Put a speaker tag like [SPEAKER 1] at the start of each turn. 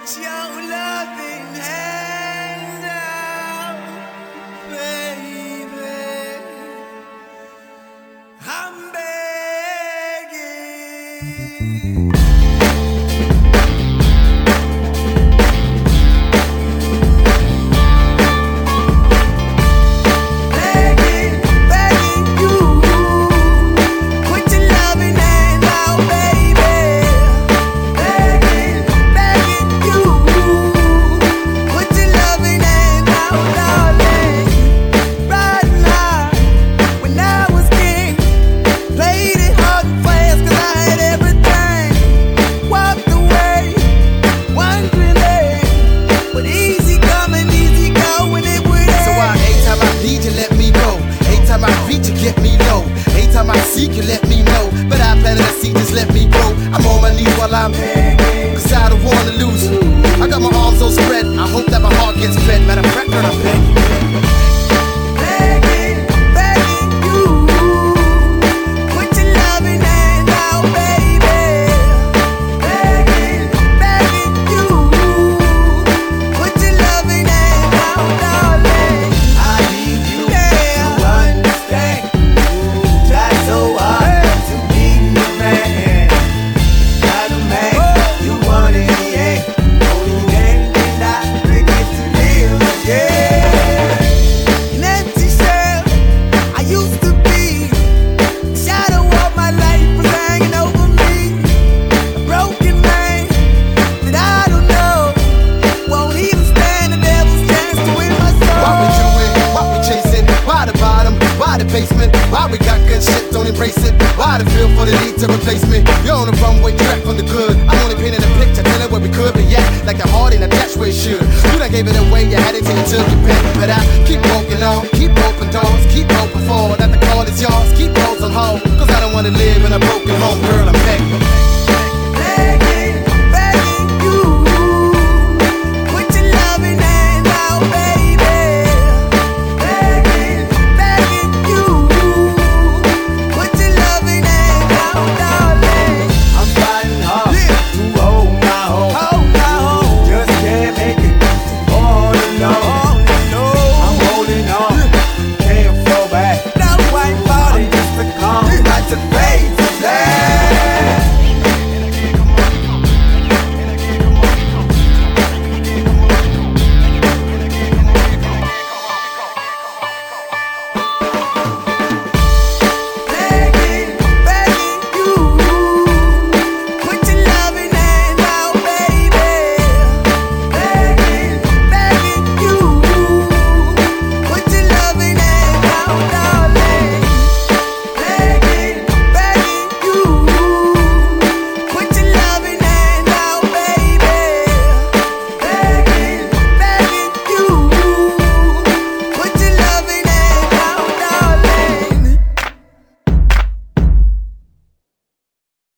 [SPEAKER 1] Put your loving hand out, baby. I'm begging.
[SPEAKER 2] Anytime I seek you, let me know. But I planted a seed, just let me grow. I'm on my knees while I'm begging, cause I don't wanna lose you. I got my arms so spread, I hope that my heart gets fed. Matter of fact, girl, I'm begging. Why we got good shit, don't embrace it? Why the feel for the need to replace me? You're on the runway track from the good. I'm only painting a picture, telling where we could be at. Like the heart in a dash where it should. You done gave it away, you had it till you took your pen. But I keep walking on, keep open doors, keep hoping for that the call is yours. Keep those on hold, cause I don't wanna live in a broken home, girl, I'm begging.